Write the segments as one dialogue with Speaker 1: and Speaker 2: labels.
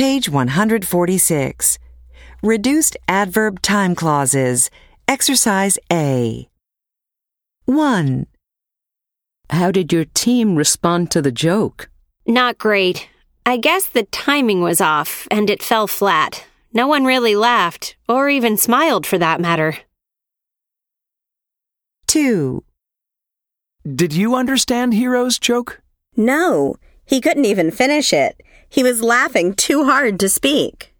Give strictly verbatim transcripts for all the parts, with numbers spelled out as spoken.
Speaker 1: Page one hundred forty-six. Reduced adverb time clauses. Exercise A. one.
Speaker 2: How did your team respond to the joke?
Speaker 3: Not great. I guess the timing was off and it fell flat. No one really laughed, or even smiled for that matter.
Speaker 1: two.
Speaker 4: Did you understand Hero's joke?
Speaker 5: No, he couldn't even finish it. He was laughing too hard to speak.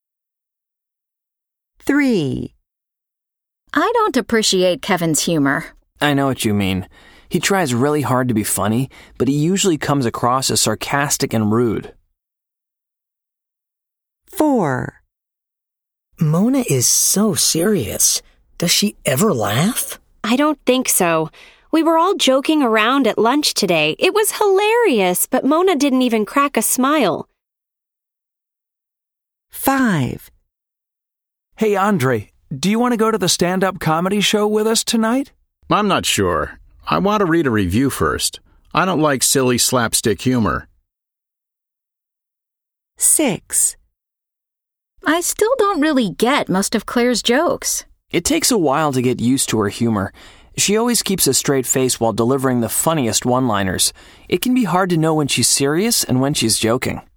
Speaker 1: three.
Speaker 6: I don't appreciate Kevin's humor.
Speaker 7: I know what you mean. He tries really hard to be funny, but he usually comes across as sarcastic and rude.
Speaker 1: four.
Speaker 8: Mona is so serious. Does she ever laugh?
Speaker 3: I don't think so. We were all joking around at lunch today. It was hilarious, but Mona didn't even crack a smile.
Speaker 1: five.
Speaker 4: Hey, Andre, do you want to go to the stand-up comedy show with us tonight?
Speaker 9: I'm not sure. I want to read a review first. I don't like silly slapstick humor.
Speaker 1: six.
Speaker 6: I still don't really get most of Claire's jokes.
Speaker 7: It takes a while to get used to her humor. She always keeps a straight face while delivering the funniest one-liners. It can be hard to know when she's serious and when she's joking.